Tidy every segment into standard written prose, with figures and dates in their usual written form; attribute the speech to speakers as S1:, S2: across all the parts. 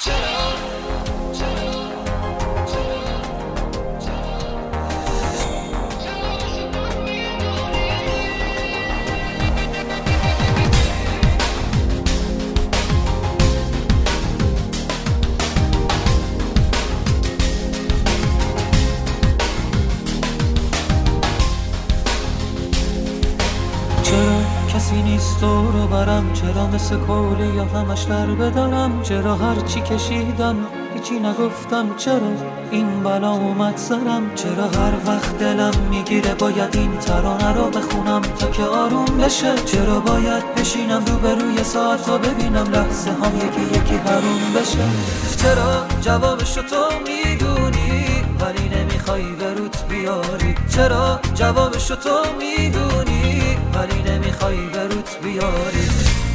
S1: کسی نیست دور برم، چرا مثل کولی یا همش در بدارم، چرا هرچی کشیدم هیچی نگفتم، چرا این بلا اومد سرم، چرا هر وقت دلم میگیره باید این ترانه رو بخونم تا که آروم بشه، چرا باید بشینم روبروی ساعت تا ببینم لحظه هم یکی یکی حروم بشه، چرا جوابشو تو میدونی ولی نمیخوای بروت بیاری، چرا جوابشو تو میدونی ولی نمیخوای بروت بیاری،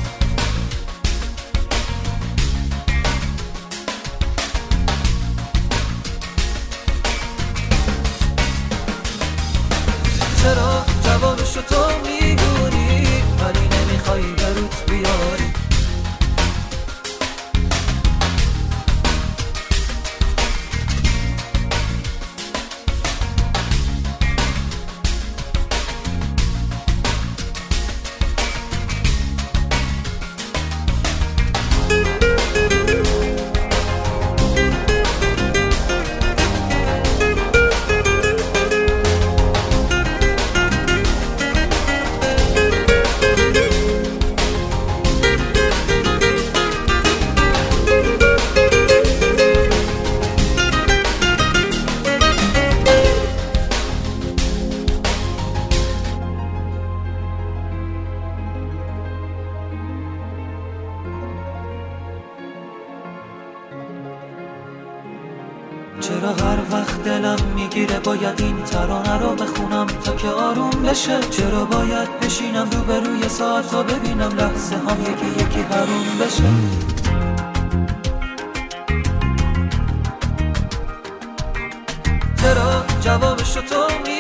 S1: چرا جوابشو تو میدونی ولی نمیخوای بروت بیاری. چرا هر وقت دلم میگیره باید این ترانه رو بخونم تا که آروم بشه، چرا باید بشینم روبروی ساعت تا ببینم لحظه هم یکی یکی حروم بشه، چرا جوابشو تو